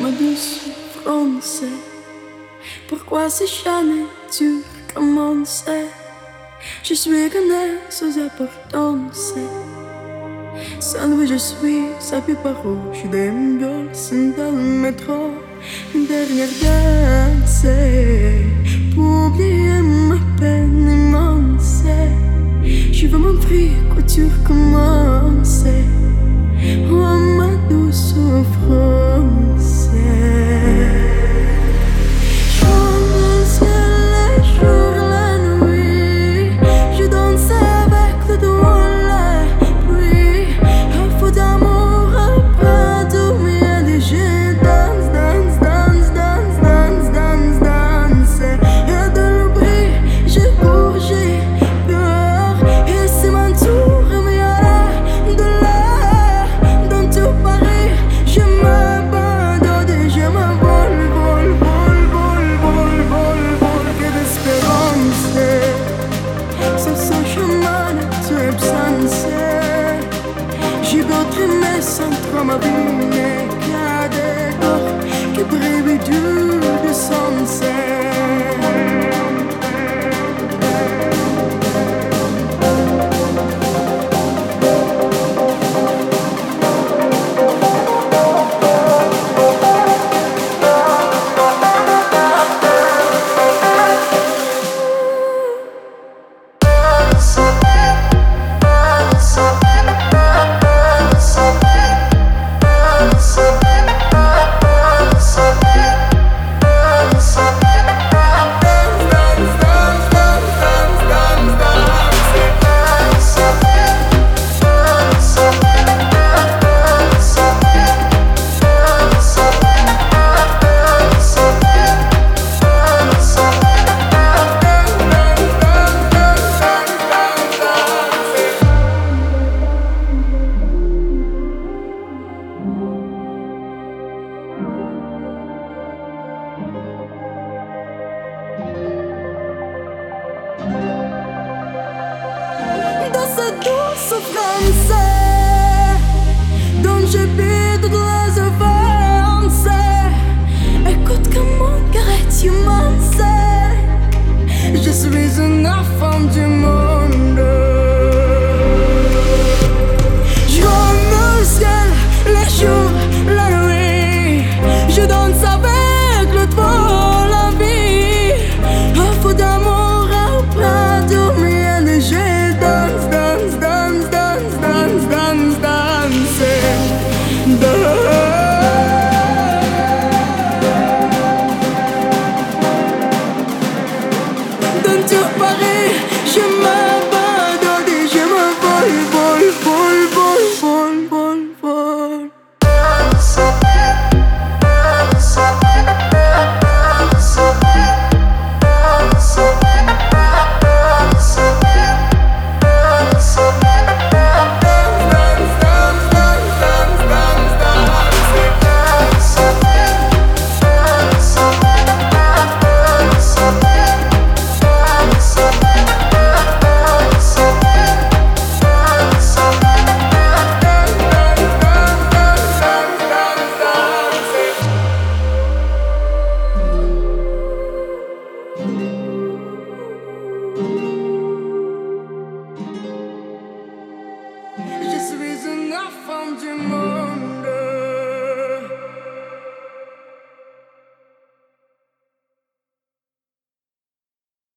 ma douce français. Pourquoi si jamais tu recommençais? Je suis connais sans importance. Sans je suis sa plus farouche des gosses dans le métro. Une dernière danse pour oublier ma peine immense. Je veux m'offrir quoi tu recommences. Oh ma douce France. Ma vie cade che brevi giù di sunset. Dans cette douce français dont je vis toutes les avances. Écoute comme mon carré tu m'en sais. Je suis un enfant du monde. Je vois le ciel, les jours, la nuit. Je danse avec le toit, la vie. Un fou d'amour après dormir léger. Sur Paris, je m'abandonne et je me vole. Je suis un enfant du monde.